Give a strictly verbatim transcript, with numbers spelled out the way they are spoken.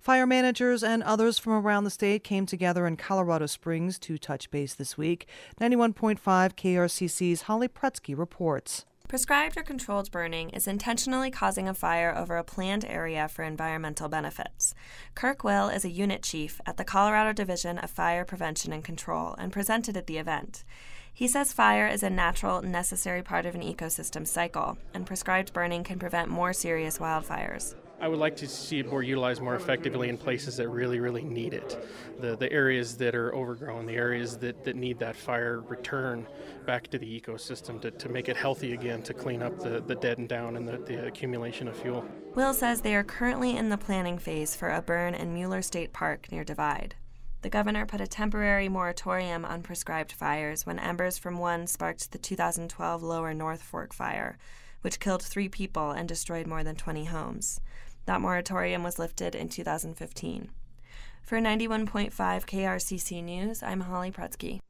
Fire managers and others from around the state came together in Colorado Springs to touch base this week. ninety-one point five K R C C's Holly Prutsky reports. Prescribed or controlled burning is intentionally causing a fire over a planned area for environmental benefits. Kirk Will is a unit chief at the Colorado Division of Fire Prevention and Control and presented at the event. He says fire is a natural, necessary part of an ecosystem cycle, and prescribed burning can prevent more serious wildfires. I would like to see it more utilized more effectively in places that really, really need it. The the areas that are overgrown, the areas that, that need that fire return back to the ecosystem to, to make it healthy again, to clean up the, the dead and down and the, the accumulation of fuel. Will says they are currently in the planning phase for a burn in Mueller State Park near Divide. The governor put a temporary moratorium on prescribed fires when embers from one sparked the two thousand twelve Lower North Fork fire, which killed three people and destroyed more than twenty homes. That moratorium was lifted in two thousand fifteen. For ninety-one point five K R C C News, I'm Holly Prutsky.